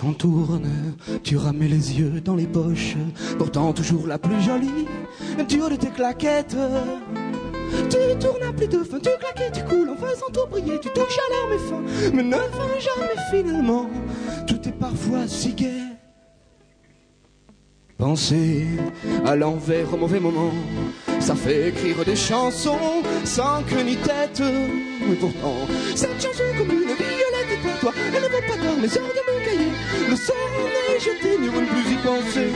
temps tourne, tu ramais les yeux dans les poches, pourtant toujours la plus jolie, du haut de tes claquettes. Tu tournes à plus de fin, tu claques et tu coules en faisant tout briller, tu touches à l'arme et fin, mais ne fin jamais finalement, tout est parfois si gai. Penser à l'envers au mauvais moment, ça fait écrire des chansons sans queue ni tête. Mais pourtant, cette chanson comme une violette est pour toi, elle ne vaut pas d'or, mes heures de mon cahier. Le sort en est jeté, mieux vaut ne plus y penser.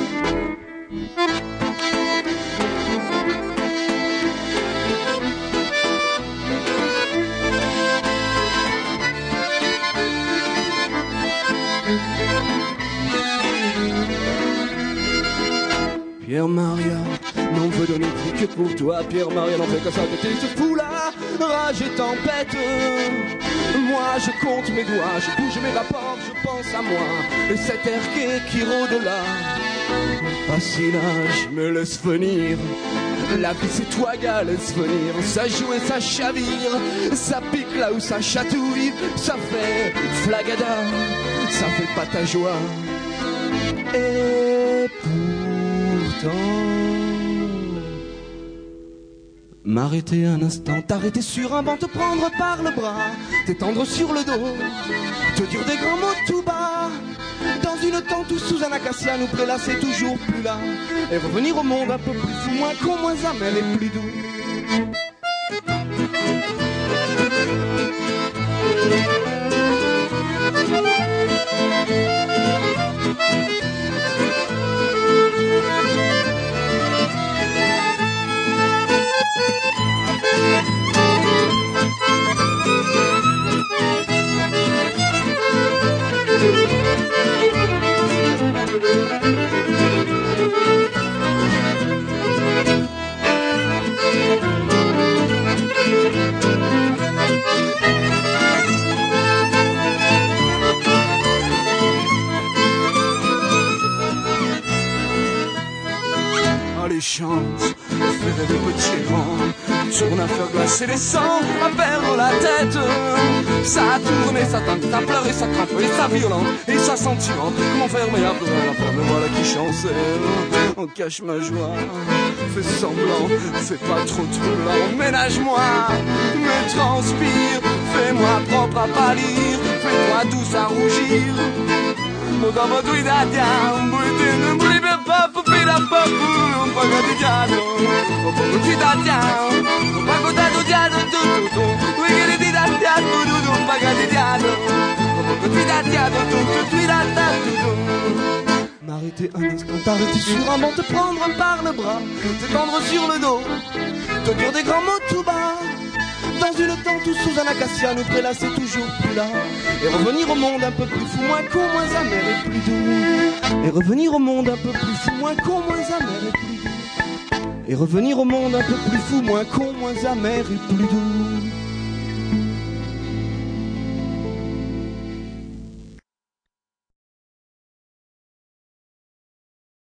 Pierre-Maria, n'en veut donner plus que pour toi. Pierre-Maria n'en fait que ça, que t'es ce fou là, rage et tempête. Moi je compte mes doigts, je bouge mes rapports, je pense à moi. Et cet air gai qui rôde là, pas si là, je me laisse venir. La vie c'est toi gars, laisse venir. Ça joue et ça chavire, ça pique là où ça chatouille. Ça fait flagada, ça fait pas ta joie. Et m'arrêter un instant, t'arrêter sur un banc, te prendre par le bras, t'étendre sur le dos, te dire des grands mots tout bas, dans une tente ou sous un acacia, nous prélasser toujours plus là, et revenir au monde un peu plus fou, moins con, moins amer et plus doux. Les chances, faire des petits rangs, tourne à faire glacer les sangs, à perdre la tête. Ça a tourné, ça tente, ça pleure et ça crampe, et ça violent, et ça sentiment. Comment faire meilleur pour la femme, me voilà qui chancelle. On cache ma joie, fais semblant, fais pas trop troublant. Ménage-moi, me transpire, fais-moi propre à pâlir, fais-moi douce à rougir. Mon gars, tu idadiam, buitine, blibe papu, pira papu, un pagadiano, un poco ti dadiam, un pago dato diano, tutto, we get it dadiano, un pagadiano, un poco ti dadiano, tutto, tu dadiano. M'arrêter un instant, t'arrêter sur un banc, te prendre par le bras, t'étendre sur le dos, te dire des grands mots tout bas. Dans une tente ou sous un acacia, nous prélasser toujours plus là. Et revenir au monde un peu plus fou, moins con, moins amer et plus doux. Et revenir au monde un peu plus fou, moins con, moins amer et plus doux. Et revenir au monde un peu plus fou, moins con, moins amer et plus doux.